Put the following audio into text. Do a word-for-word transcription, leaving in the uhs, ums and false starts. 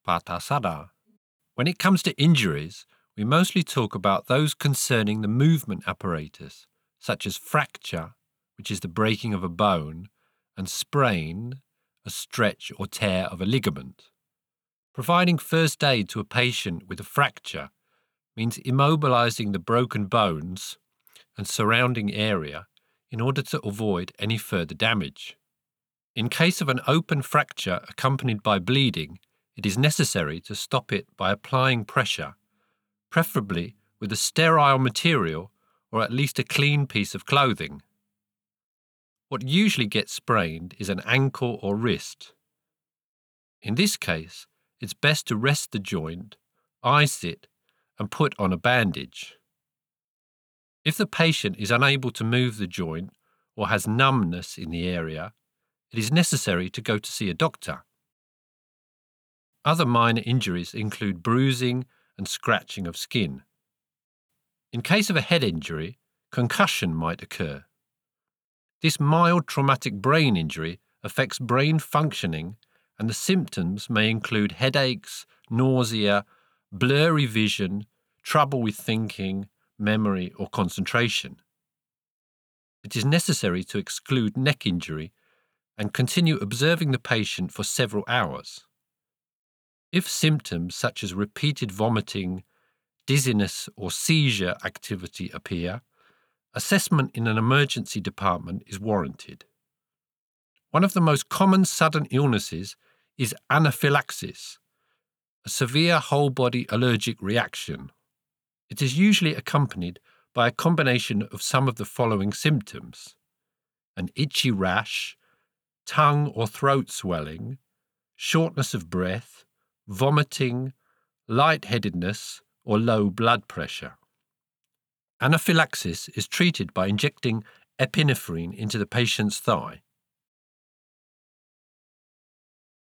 patah sadar. When it comes to injuries, we mostly talk about those concerning the movement apparatus, such as fracture, which is the breaking of a bone, and sprain, a stretch or tear of a ligament. Providing first aid to a patient with a fracture means immobilizing the broken bones and surrounding area in order to avoid any further damage. In case of an open fracture accompanied by bleeding, it is necessary to stop it by applying pressure, preferably with a sterile material or at least a clean piece of clothing. What usually gets sprained is an ankle or wrist. In this case, it's best to rest the joint, ice it, and put on a bandage. If the patient is unable to move the joint or has numbness in the area, it is necessary to go to see a doctor. Other minor injuries include bruising and scratching of skin. In case of a head injury, concussion might occur. This mild traumatic brain injury affects brain functioning, and the symptoms may include headaches, nausea, blurry vision, trouble with thinking, memory, or concentration. It is necessary to exclude neck injury and continue observing the patient for several hours. If symptoms such as repeated vomiting, dizziness, or seizure activity appear, assessment in an emergency department is warranted. One of the most common sudden illnesses is anaphylaxis, a severe whole-body allergic reaction. It is usually accompanied by a combination of some of the following symptoms: an itchy rash, tongue or throat swelling, shortness of breath, vomiting, lightheadedness, or low blood pressure. Anaphylaxis is treated by injecting epinephrine into the patient's thigh.